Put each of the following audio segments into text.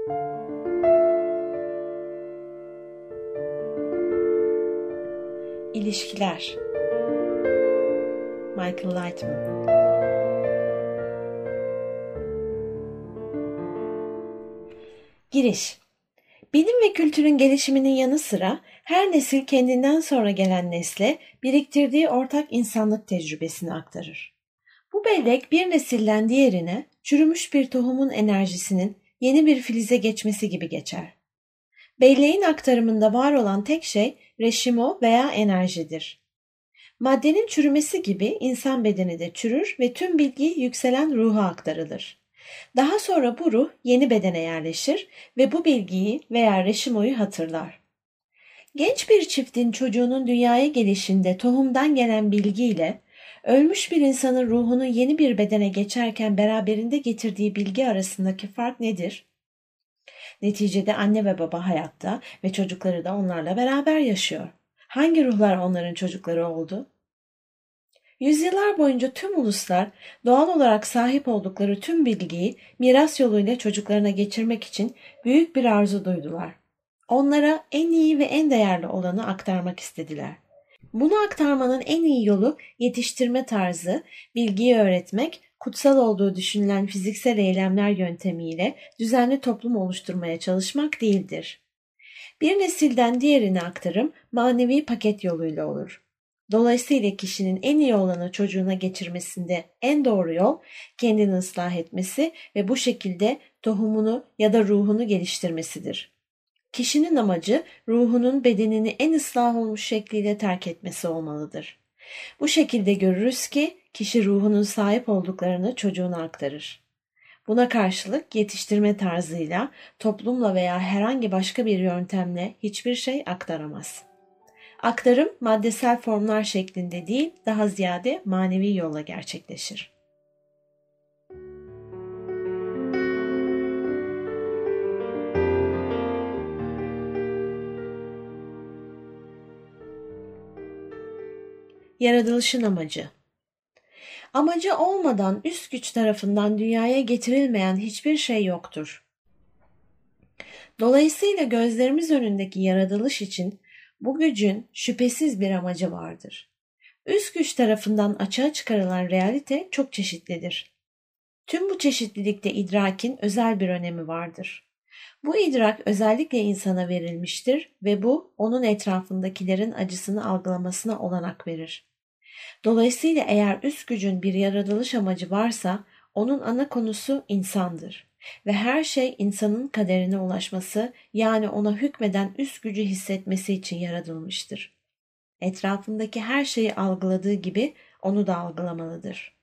İlişkiler. Michael Lightman. Giriş. Bilim ve kültürün gelişiminin yanı sıra her nesil kendinden sonra gelen nesle biriktirdiği ortak insanlık tecrübesini aktarır. Bu bellek bir nesilden diğerine çürümüş bir tohumun enerjisinin yeni bir filize geçmesi gibi geçer. Belleğin aktarımında var olan tek şey reşimo veya enerjidir. Maddenin çürümesi gibi insan bedeni de çürür ve tüm bilgi yükselen ruha aktarılır. Daha sonra bu ruh yeni bedene yerleşir ve bu bilgiyi veya reşimoyu hatırlar. Genç bir çiftin çocuğunun dünyaya gelişinde tohumdan gelen bilgiyle ölmüş bir insanın ruhunun yeni bir bedene geçerken beraberinde getirdiği bilgi arasındaki fark nedir? Neticede anne ve baba hayatta ve çocukları da onlarla beraber yaşıyor. Hangi ruhlar onların çocukları oldu? Yüzyıllar boyunca tüm uluslar doğal olarak sahip oldukları tüm bilgiyi miras yoluyla çocuklarına geçirmek için büyük bir arzu duydular. Onlara en iyi ve en değerli olanı aktarmak istediler. Bunu aktarmanın en iyi yolu yetiştirme tarzı, bilgiyi öğretmek, kutsal olduğu düşünülen fiziksel eylemler yöntemiyle düzenli toplum oluşturmaya çalışmak değildir. Bir nesilden diğerine aktarım manevi paket yoluyla olur. Dolayısıyla kişinin en iyi olanı çocuğuna geçirmesinde en doğru yol kendini ıslah etmesi ve bu şekilde tohumunu ya da ruhunu geliştirmesidir. Kişinin amacı ruhunun bedenini en ıslah olmuş şekliyle terk etmesi olmalıdır. Bu şekilde görürüz ki kişi ruhunun sahip olduklarını çocuğuna aktarır. Buna karşılık yetiştirme tarzıyla, toplumla veya herhangi başka bir yöntemle hiçbir şey aktaramaz. Aktarım maddesel formlar şeklinde değil, daha ziyade manevi yolla gerçekleşir. Yaratılışın amacı. Amacı olmadan üst güç tarafından dünyaya getirilmeyen hiçbir şey yoktur. Dolayısıyla gözlerimiz önündeki yaratılış için bu gücün şüphesiz bir amacı vardır. Üst güç tarafından açığa çıkarılan realite çok çeşitlidir. Tüm bu çeşitlilikte idrakin özel bir önemi vardır. Bu idrak özellikle insana verilmiştir ve bu onun etrafındakilerin acısını algılamasına olanak verir. Dolayısıyla eğer üst gücün bir yaratılış amacı varsa onun ana konusu insandır ve her şey insanın kaderine ulaşması yani ona hükmeden üst gücü hissetmesi için yaratılmıştır. Etrafındaki her şeyi algıladığı gibi onu da algılamalıdır.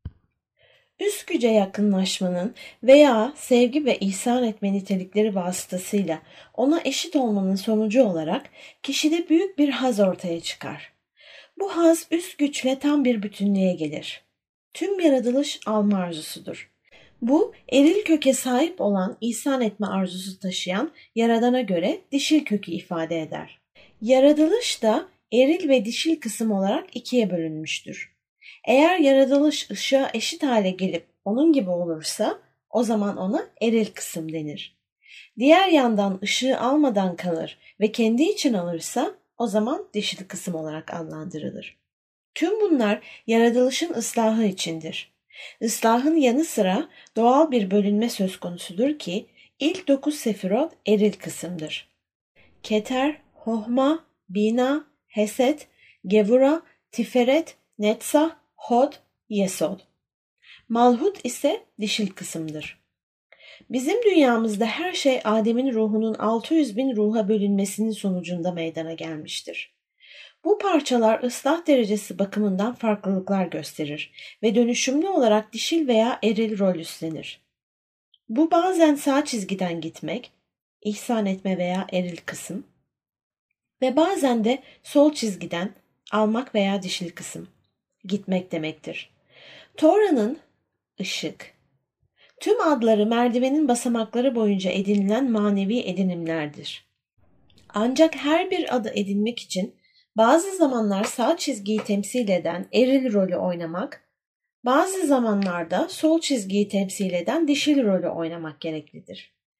Üst güce yakınlaşmanın veya sevgi ve ihsan etme nitelikleri vasıtasıyla ona eşit olmanın sonucu olarak kişide büyük bir haz ortaya çıkar. Bu haz üst güçle tam bir bütünlüğe gelir. Tüm yaratılış alma arzusudur. Bu eril köke sahip olan ihsan etme arzusu taşıyan Yaradan'a göre dişil kökü ifade eder. Yaratılış da eril ve dişil kısım olarak ikiye bölünmüştür. Eğer yaratılış ışığa eşit hale gelip onun gibi olursa o zaman ona eril kısım denir. Diğer yandan ışığı almadan kalır ve kendi için alırsa o zaman dişil kısım olarak adlandırılır. Tüm bunlar yaratılışın ıslahı içindir. Islahın yanı sıra doğal bir bölünme söz konusudur ki ilk 9 sefirot eril kısımdır. Keter, Hohma, Bina, Heset, Gevura, Tiferet, Netzah, Hod, Yesod. Malhut ise dişil kısımdır. Bizim dünyamızda her şey Adem'in ruhunun 600 bin ruha bölünmesinin sonucunda meydana gelmiştir. Bu parçalar ıslah derecesi bakımından farklılıklar gösterir ve dönüşümlü olarak dişil veya eril rol üstlenir. Bu bazen sağ çizgiden gitmek, ihsan etme veya eril kısım ve bazen de sol çizgiden almak veya dişil kısım gitmek demektir. Tora'nın ışık, tüm adları merdivenin basamakları boyunca edinilen manevi edinimlerdir. Ancak her bir adı edinmek için bazı zamanlar sağ çizgiyi temsil eden eril rolü oynamak, bazı zamanlarda sol çizgiyi temsil eden dişil rolü oynamak gereklidir.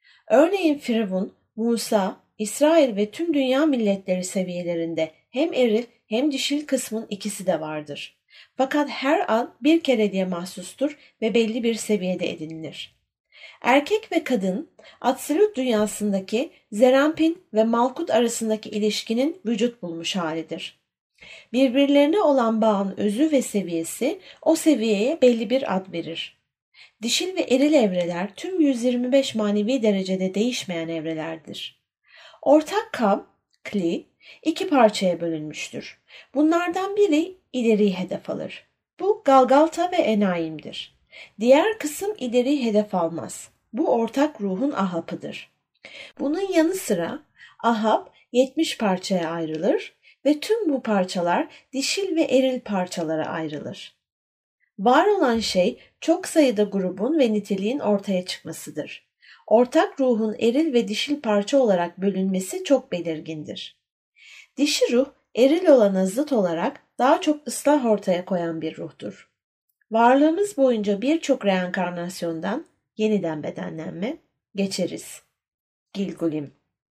Örneğin Firavun, Musa, İsrail ve tüm dünya milletleri seviyelerinde hem eril hem dişil kısmın ikisi de vardır. Fakat her an bir kere diye mahsustur ve belli bir seviyede edinilir. Erkek ve kadın, Absolut dünyasındaki Zerampin ve Malkut arasındaki ilişkinin vücut bulmuş halidir. Birbirlerine olan bağın özü ve seviyesi o seviyeye belli bir ad verir. Dişil ve eril evreler tüm 125 manevi derecede değişmeyen evrelerdir. Ortak kab, kli, iki parçaya bölünmüştür. Bunlardan biri ileriyi hedef alır. Bu Galgalta ve Enaim'dir. Diğer kısım ileri hedef almaz. Bu ortak ruhun Ahap'ıdır. Bunun yanı sıra Ahab 70 parçaya ayrılır ve tüm bu parçalar dişil ve eril parçalara ayrılır. Var olan şey çok sayıda grubun ve niteliğin ortaya çıkmasıdır. Ortak ruhun eril ve dişil parça olarak bölünmesi çok belirgindir. Dişi ruh eril olana zıt olarak daha çok ıslah ortaya koyan bir ruhtur. Varlığımız boyunca birçok reenkarnasyondan, yeniden bedenlenme, geçeriz. Gilgulim.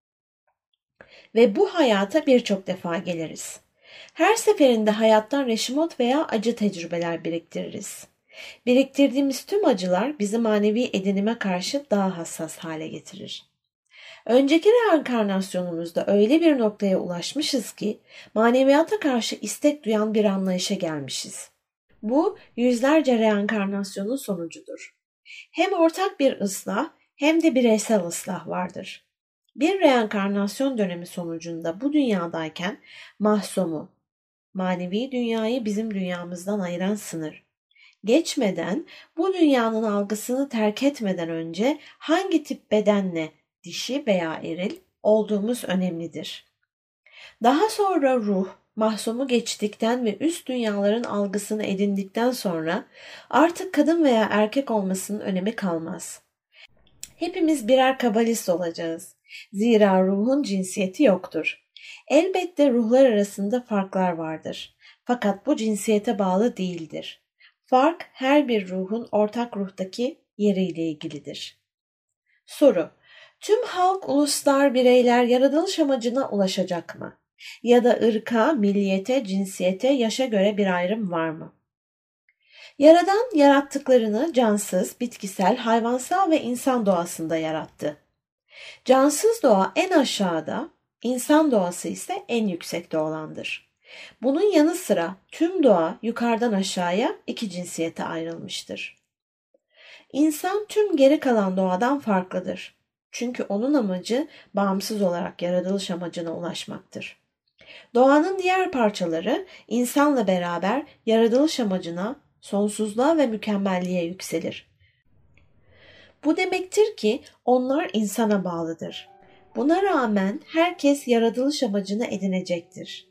Ve bu hayata birçok defa geliriz. Her seferinde hayattan reşimot veya acı tecrübeler biriktiririz. Biriktirdiğimiz tüm acılar bizi manevi edinime karşı daha hassas hale getirir. Önceki reenkarnasyonumuzda öyle bir noktaya ulaşmışız ki maneviyata karşı istek duyan bir anlayışa gelmişiz. Bu yüzlerce reenkarnasyonun sonucudur. Hem ortak bir ıslah hem de bireysel ıslah vardır. Bir reenkarnasyon dönemi sonucunda bu dünyadayken mahsumu, manevi dünyayı bizim dünyamızdan ayıran sınır, geçmeden, bu dünyanın algısını terk etmeden önce hangi tip bedenle, dişi veya eril olduğumuz önemlidir. Daha sonra ruh, mahsumu geçtikten ve üst dünyaların algısını edindikten sonra artık kadın veya erkek olmasının önemi kalmaz. Hepimiz birer kabalist olacağız. Zira ruhun cinsiyeti yoktur. Elbette ruhlar arasında farklar vardır. Fakat bu cinsiyete bağlı değildir. Fark her bir ruhun ortak ruhtaki yeriyle ilgilidir. Soru: tüm halk, uluslar, bireyler yaratılış amacına ulaşacak mı? Ya da ırka, milliyete, cinsiyete, yaşa göre bir ayrım var mı? Yaradan yarattıklarını cansız, bitkisel, hayvansal ve insan doğasında yarattı. Cansız doğa en aşağıda, insan doğası ise en yüksekte olandır. Bunun yanı sıra tüm doğa yukarıdan aşağıya iki cinsiyete ayrılmıştır. İnsan tüm geri kalan doğadan farklıdır. Çünkü onun amacı bağımsız olarak yaratılış amacına ulaşmaktır. Doğanın diğer parçaları insanla beraber yaratılış amacına, sonsuzluğa ve mükemmelliğe yükselir. Bu demektir ki onlar insana bağlıdır. Buna rağmen herkes yaratılış amacını edinecektir.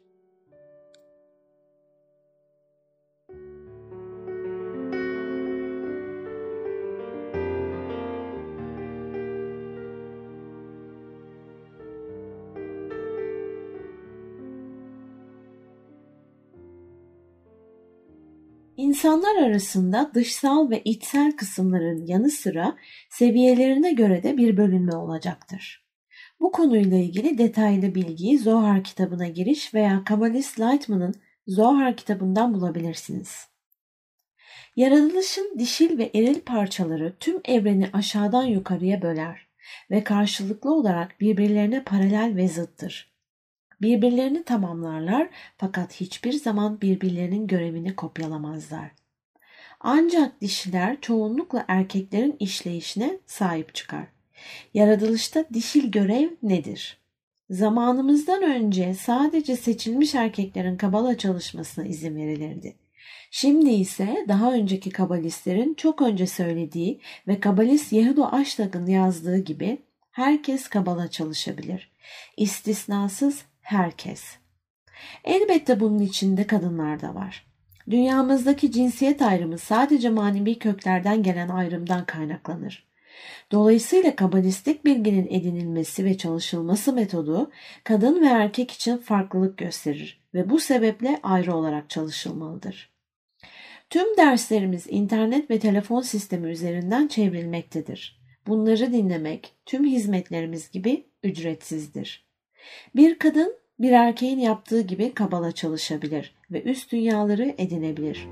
İnsanlar arasında dışsal ve içsel kısımların yanı sıra seviyelerine göre de bir bölünme olacaktır. Bu konuyla ilgili detaylı bilgiyi Zohar kitabına giriş veya Kabbalist Lightman'ın Zohar kitabından bulabilirsiniz. Yaratılışın dişil ve eril parçaları tüm evreni aşağıdan yukarıya böler ve karşılıklı olarak birbirlerine paralel ve zıttır. Birbirlerini tamamlarlar fakat hiçbir zaman birbirlerinin görevini kopyalamazlar. Ancak dişiler çoğunlukla erkeklerin işleyişine sahip çıkar. Yaratılışta dişil görev nedir? Zamanımızdan önce sadece seçilmiş erkeklerin kabala çalışmasına izin verilirdi. Şimdi ise daha önceki kabalistlerin çok önce söylediği ve kabalist Yehuda Ashtak'ın yazdığı gibi herkes kabala çalışabilir. İstisnasız herkes. Elbette bunun içinde kadınlar da var. Dünyamızdaki cinsiyet ayrımı sadece manevi köklerden gelen ayrımdan kaynaklanır. Dolayısıyla kabalistik bilginin edinilmesi ve çalışılması metodu kadın ve erkek için farklılık gösterir ve bu sebeple ayrı olarak çalışılmalıdır. Tüm derslerimiz internet ve telefon sistemi üzerinden çevrilmektedir. Bunları dinlemek tüm hizmetlerimiz gibi ücretsizdir. Bir kadın bir erkeğin yaptığı gibi kabala çalışabilir ve üst dünyaları edinebilir.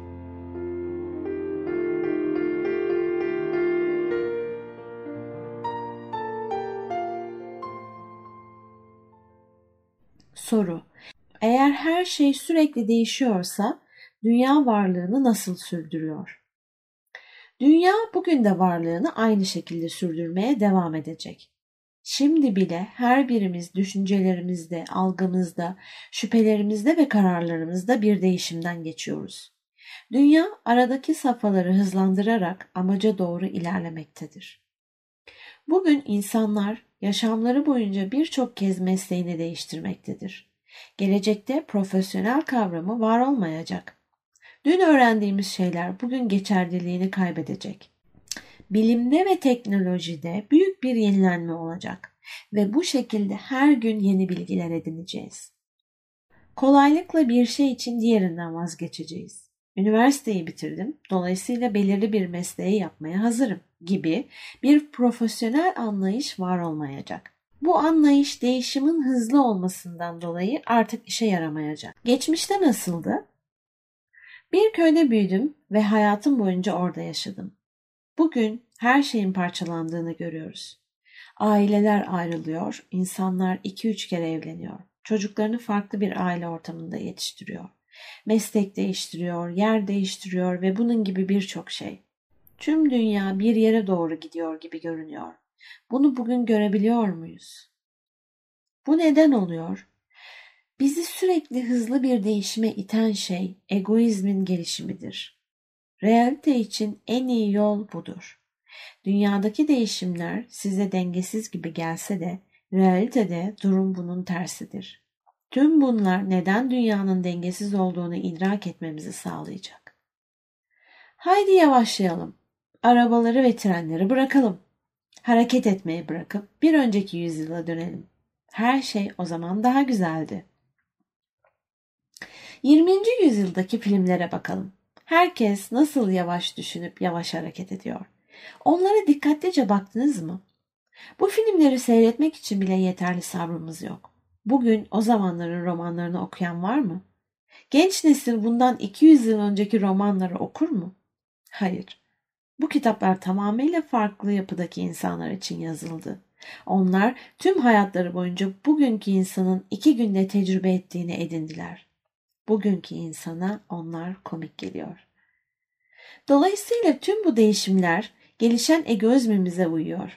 Soru: eğer her şey sürekli değişiyorsa dünya varlığını nasıl sürdürüyor? Dünya bugün de varlığını aynı şekilde sürdürmeye devam edecek. Şimdi bile her birimiz düşüncelerimizde, algımızda, şüphelerimizde ve kararlarımızda bir değişimden geçiyoruz. Dünya aradaki safhaları hızlandırarak amaca doğru ilerlemektedir. Bugün insanlar yaşamları boyunca birçok kez mesleğini değiştirmektedir. Gelecekte profesyonel kavramı var olmayacak. Dün öğrendiğimiz şeyler bugün geçerliliğini kaybedecek. Bilimde ve teknolojide büyük bir yenilenme olacak ve bu şekilde her gün yeni bilgiler edineceğiz. Kolaylıkla bir şey için diğerinden vazgeçeceğiz. Üniversiteyi bitirdim, dolayısıyla belirli bir mesleği yapmaya hazırım gibi bir profesyonel anlayış var olmayacak. Bu anlayış değişimin hızlı olmasından dolayı artık işe yaramayacak. Geçmişte nasıldı? Bir köyde büyüdüm ve hayatım boyunca orada yaşadım. Bugün her şeyin parçalandığını görüyoruz. Aileler ayrılıyor, insanlar 2-3 kere evleniyor. Çocuklarını farklı bir aile ortamında yetiştiriyor. Meslek değiştiriyor, yer değiştiriyor ve bunun gibi birçok şey. Tüm dünya bir yere doğru gidiyor gibi görünüyor. Bunu bugün görebiliyor muyuz? Bu neden oluyor? Bizi sürekli hızlı bir değişime iten şey egoizmin gelişimidir. Realite için en iyi yol budur. Dünyadaki değişimler size dengesiz gibi gelse de realitede durum bunun tersidir. Tüm bunlar neden dünyanın dengesiz olduğunu idrak etmemizi sağlayacak. Haydi yavaşlayalım. Arabaları ve trenleri bırakalım. Hareket etmeyi bırakıp bir önceki yüzyıla dönelim. Her şey o zaman daha güzeldi. 20. yüzyıldaki filmlere bakalım. Herkes nasıl yavaş düşünüp yavaş hareket ediyor? Onlara dikkatlice baktınız mı? Bu filmleri seyretmek için bile yeterli sabrımız yok. Bugün o zamanların romanlarını okuyan var mı? Genç nesil bundan 200 yıl önceki romanları okur mu? Hayır. Bu kitaplar tamamıyla farklı yapıdaki insanlar için yazıldı. Onlar tüm hayatları boyunca bugünkü insanın 2 günde tecrübe ettiğini edindiler. Bugünkü insana onlar komik geliyor. Dolayısıyla tüm bu değişimler gelişen egoizmimize uyuyor.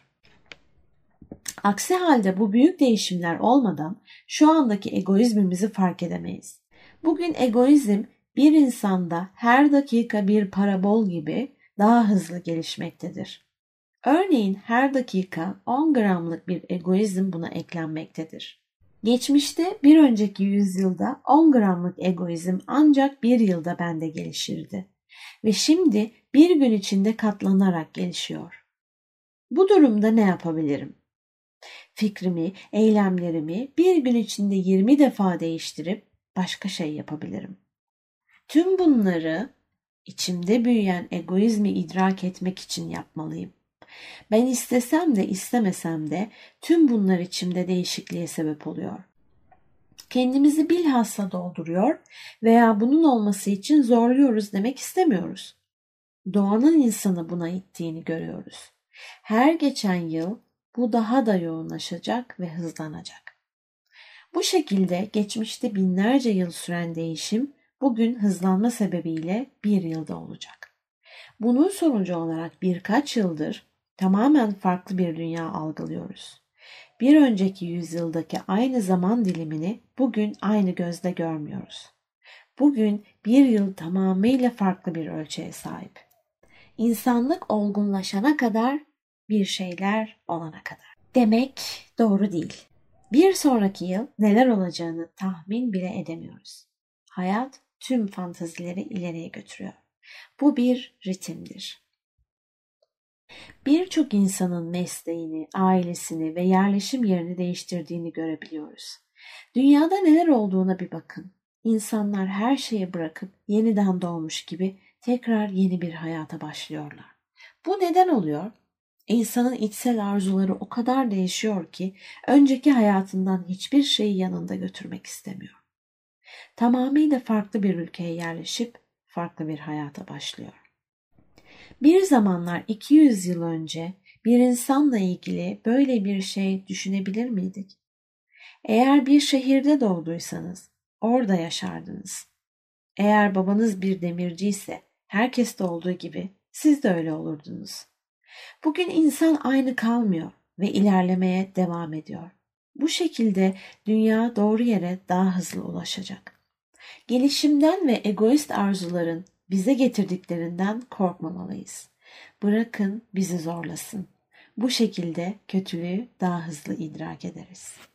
Aksi halde bu büyük değişimler olmadan şu andaki egoizmimizi fark edemeyiz. Bugün egoizm bir insanda her dakika bir parabol gibi daha hızlı gelişmektedir. Örneğin her dakika 10 gramlık bir egoizm buna eklenmektedir. Geçmişte bir önceki yüzyılda 10 gramlık egoizm ancak bir yılda bende gelişirdi. Ve şimdi bir gün içinde katlanarak gelişiyor. Bu durumda ne yapabilirim? Fikrimi, eylemlerimi bir gün içinde 20 defa değiştirip başka şey yapabilirim. Tüm bunları içimde büyüyen egoizmi idrak etmek için yapmalıyım. Ben istesem de istemesem de tüm bunlar içimde değişikliğe sebep oluyor. Kendimizi bilhassa dolduruyor veya bunun olması için zorluyoruz demek istemiyoruz. Doğanın insanı buna ittiğini görüyoruz. Her geçen yıl bu daha da yoğunlaşacak ve hızlanacak. Bu şekilde geçmişte binlerce yıl süren değişim bugün hızlanma sebebiyle bir yılda olacak. Bunun sonucu olarak birkaç yıldır tamamen farklı bir dünya algılıyoruz. Bir önceki yüzyıldaki aynı zaman dilimini bugün aynı gözle görmüyoruz. Bugün bir yıl tamamıyla farklı bir ölçüye sahip. İnsanlık olgunlaşana kadar, bir şeyler olana kadar. Demek doğru değil. Bir sonraki yıl neler olacağını tahmin bile edemiyoruz. Hayat tüm fantazileri ileriye götürüyor. Bu bir ritimdir. Birçok insanın mesleğini, ailesini ve yerleşim yerini değiştirdiğini görebiliyoruz. Dünyada neler olduğuna bir bakın. İnsanlar her şeyi bırakıp yeniden doğmuş gibi tekrar yeni bir hayata başlıyorlar. Bu neden oluyor? İnsanın içsel arzuları o kadar değişiyor ki önceki hayatından hiçbir şeyi yanında götürmek istemiyor. Tamamıyla farklı bir ülkeye yerleşip farklı bir hayata başlıyor. Bir zamanlar 200 yıl önce bir insanla ilgili böyle bir şey düşünebilir miydik? Eğer bir şehirde doğduysanız orada yaşardınız. Eğer babanız bir demirci ise herkeste olduğu gibi siz de öyle olurdunuz. Bugün insan aynı kalmıyor ve ilerlemeye devam ediyor. Bu şekilde dünya doğru yere daha hızlı ulaşacak. Gelişimden ve egoist arzuların bize getirdiklerinden korkmamalıyız. Bırakın bizi zorlasın. Bu şekilde kötülüğü daha hızlı idrak ederiz.